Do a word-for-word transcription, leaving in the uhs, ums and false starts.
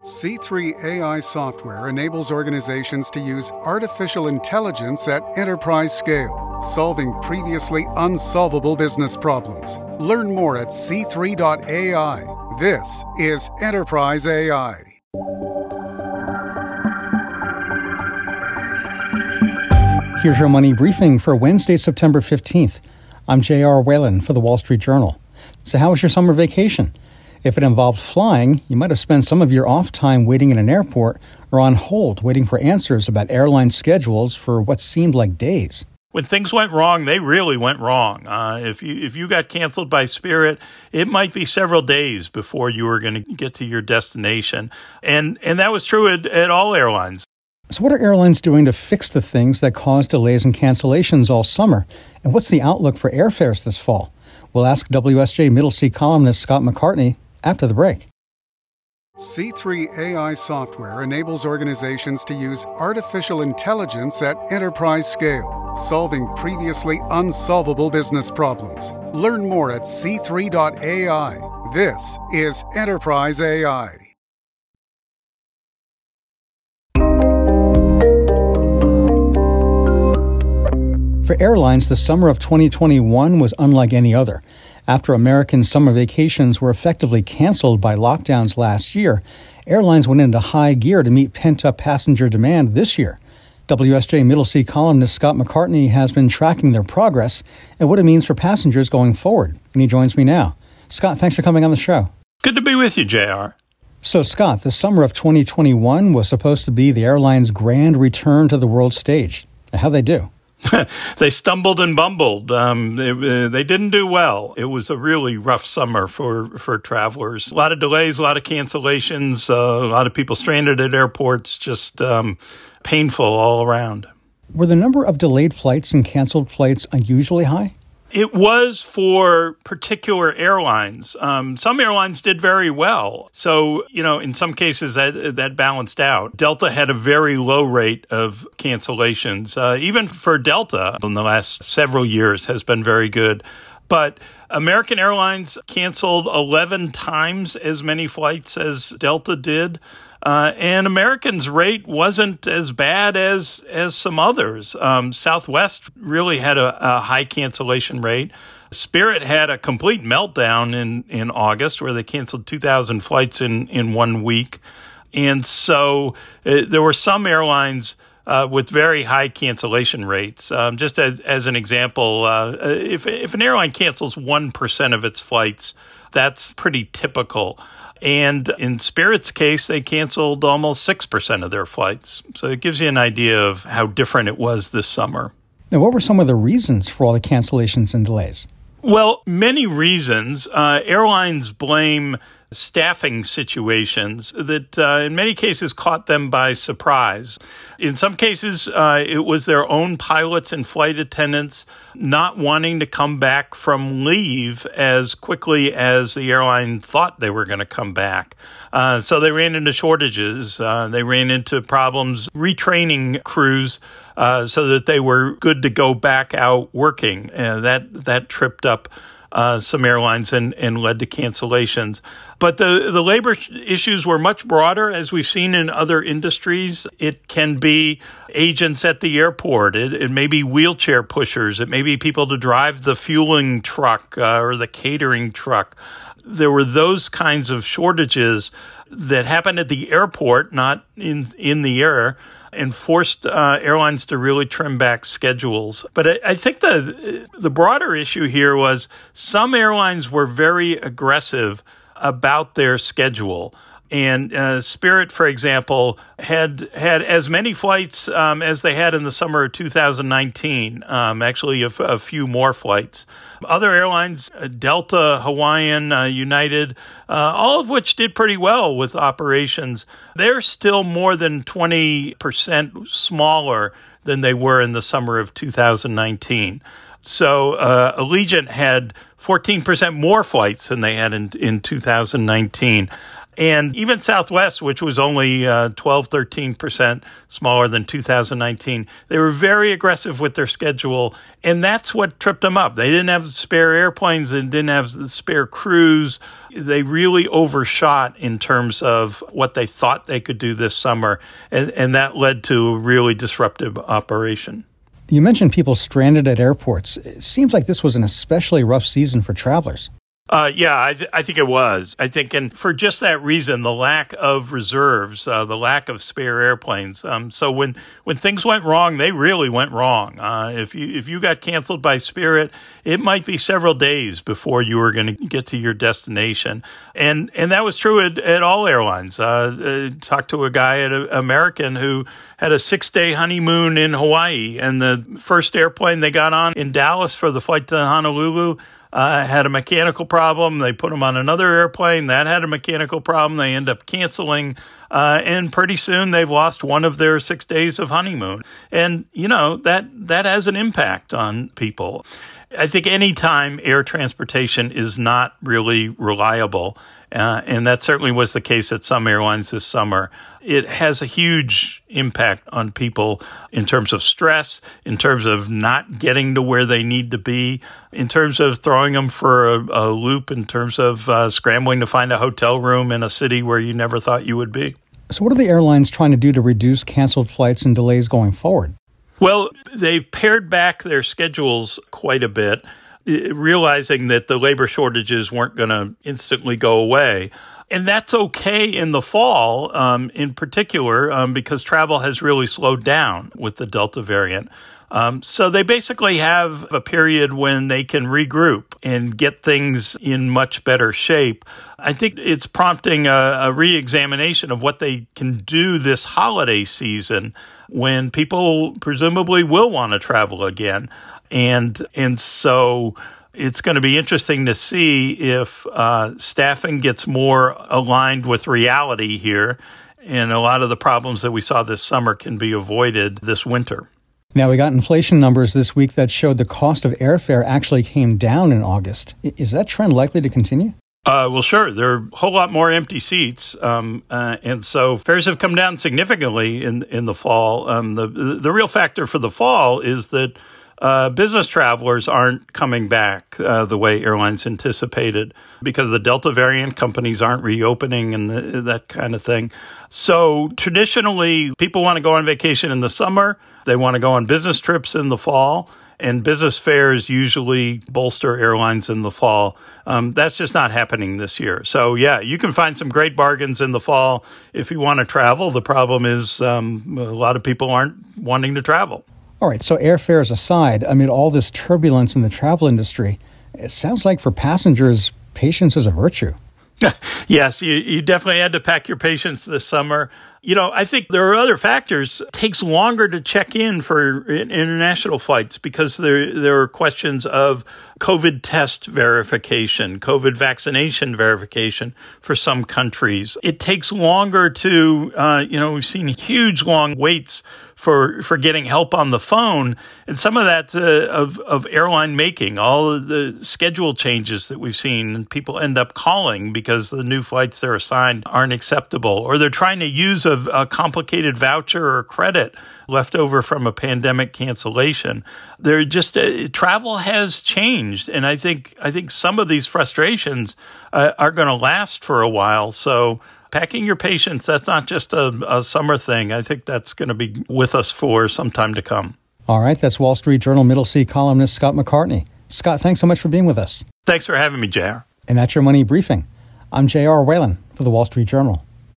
C three A I software enables organizations to use artificial intelligence at enterprise scale, solving previously unsolvable business problems. Learn more at C three dot A I. This is Enterprise A I. Here's your money briefing for Wednesday, September fifteenth. I'm J R Whalen for the Wall Street Journal. So how was your summer vacation? If it involved flying, you might have spent some of your off time waiting in an airport or on hold waiting for answers about airline schedules for what seemed like days. When things went wrong, they really went wrong. Uh, if you if you got canceled by Spirit, it might be several days before you were going to get to your destination. And and that was true at, at all airlines. So what are airlines doing to fix the things that caused delays and cancellations all summer? And what's the outlook for airfares this fall? We'll ask W S J Middle Seat columnist Scott McCartney after the break. C three A I software enables organizations to use artificial intelligence at enterprise scale, solving previously unsolvable business problems. Learn more at C three dot A I. This is Enterprise A I. For airlines, the summer of twenty twenty-one was unlike any other. After American summer vacations were effectively canceled by lockdowns last year, airlines went into high gear to meet pent-up passenger demand this year. W S J Middle Seat columnist Scott McCartney has been tracking their progress and what it means for passengers going forward, and he joins me now. Scott, thanks for coming on the show. Good to be with you, J R. So, Scott, the summer of twenty twenty-one was supposed to be the airline's grand return to the world stage. How'd they do? They stumbled and bumbled. Um, they, uh, they didn't do well. It was a really rough summer for, for travelers. A lot of delays, a lot of cancellations, uh, a lot of people stranded at airports, just um, painful all around. Were the number of delayed flights and canceled flights unusually high? It was for particular airlines. Um, some airlines did very well. So, you know, in some cases that that balanced out. Delta had a very low rate of cancellations. Uh, even for Delta in the last several years has been very good. But American Airlines canceled eleven times as many flights as Delta did. Uh, and American's rate wasn't as bad as as some others. Um, Southwest really had a, a high cancellation rate. Spirit had a complete meltdown in, in August where they canceled two thousand flights in, in one week. And so uh, there were some airlines uh, with very high cancellation rates. Um, just as, as an example, uh, if, if an airline cancels one percent of its flights, that's pretty typical. And in Spirit's case, they canceled almost six percent of their flights. So it gives you an idea of how different it was this summer. Now, what were some of the reasons for all the cancellations and delays? Well, many reasons. Uh, airlines blame staffing situations that uh, in many cases caught them by surprise. In some cases, uh, it was their own pilots and flight attendants not wanting to come back from leave as quickly as the airline thought they were going to come back. Uh, so they ran into shortages. Uh, they ran into problems retraining crews uh, so that they were good to go back out working. And that, that tripped up Uh, some airlines and, and led to cancellations. But the, the labor issues were much broader, as we've seen in other industries. It can be agents at the airport. It, it may be wheelchair pushers. It may be people to drive the fueling truck uh, or the catering truck. There were those kinds of shortages that happened at the airport, not in, in the air, and forced uh, airlines to really trim back schedules. But I, I think the the broader issue here was some airlines were very aggressive about their schedule. And uh, Spirit, for example, had had as many flights um, as they had in the summer of two thousand nineteen, um, actually a, f- a few more flights. Other airlines, uh, Delta, Hawaiian, uh, United, uh, all of which did pretty well with operations, they're still more than twenty percent smaller than they were in the summer of two thousand nineteen. So uh, Allegiant had fourteen percent more flights than they had in, in two thousand nineteen. And even Southwest, which was only uh, twelve, thirteen percent smaller than two thousand nineteen, they were very aggressive with their schedule, and that's what tripped them up. They didn't have spare airplanes and didn't have the spare crews. They really overshot in terms of what they thought they could do this summer, and, and that led to a really disruptive operation. You mentioned people stranded at airports. It seems like this was an especially rough season for travelers. Uh, yeah, I, th- I think it was. I think, and for just that reason, the lack of reserves, uh, the lack of spare airplanes. Um, so when, when things went wrong, they really went wrong. Uh, if you if you got canceled by Spirit, it might be several days before you were going to get to your destination, and and that was true at, at all airlines. Uh, uh, talked to a guy at a, American who had a six-day honeymoon in Hawaii, and the first airplane they got on in Dallas for the flight to Honolulu Uh, had a mechanical problem. They put them on another airplane. That had a mechanical problem. They end up canceling. Uh, and pretty soon they've lost one of their six days of honeymoon. And, you know, that, that has an impact on people. I think any time air transportation is not really reliable, uh, and that certainly was the case at some airlines this summer, it has a huge impact on people in terms of stress, in terms of not getting to where they need to be, in terms of throwing them for a, a loop, in terms of uh, scrambling to find a hotel room in a city where you never thought you would be. So what are the airlines trying to do to reduce canceled flights and delays going forward? Well, they've pared back their schedules quite a bit, realizing that the labor shortages weren't going to instantly go away. And that's okay in the fall, um, in particular, um, because travel has really slowed down with the Delta variant. Um, so they basically have a period when they can regroup and get things in much better shape. I think it's prompting a, a re-examination of what they can do this holiday season when people presumably will want to travel again. And, and so it's going to be interesting to see if uh, staffing gets more aligned with reality here, and a lot of the problems that we saw this summer can be avoided this winter. Now, we got inflation numbers this week that showed the cost of airfare actually came down in August. Is that trend likely to continue? Uh, well, sure. There are a whole lot more empty seats, um, uh, and so fares have come down significantly in in the fall. Um, the the real factor for the fall is that Uh, business travelers aren't coming back uh, the way airlines anticipated because of the Delta variant. Companies aren't reopening and the, that kind of thing. So traditionally, people want to go on vacation in the summer. They want to go on business trips in the fall. And business fares usually bolster airlines in the fall. Um, that's just not happening this year. So, yeah, you can find some great bargains in the fall if you want to travel. The problem is um, a lot of people aren't wanting to travel. All right, so airfares aside, amid all this turbulence in the travel industry, it sounds like for passengers, patience is a virtue. Yes, you, you definitely had to pack your patience this summer. You know, I think there are other factors. It takes longer to check in for international flights because there there are questions of COVID test verification, COVID vaccination verification for some countries. It takes longer to, uh, you know, we've seen huge long waits for for getting help on the phone. And some of that's uh, of, of airline making, all of the schedule changes that we've seen. And people end up calling because the new flights they're assigned aren't acceptable, or they're trying to use a, a complicated voucher or credit left over from a pandemic cancellation. They're just uh, travel has changed, and I think I think some of these frustrations uh, are going to last for a while. So packing your patience, that's not just a, a summer thing. I think that's going to be with us for some time to come. All right, that's Wall Street Journal Middle Sea columnist Scott McCartney. Scott, thanks so much for being with us. Thanks for having me, J R. And that's your Money Briefing. I'm J R. Whalen for the Wall Street Journal.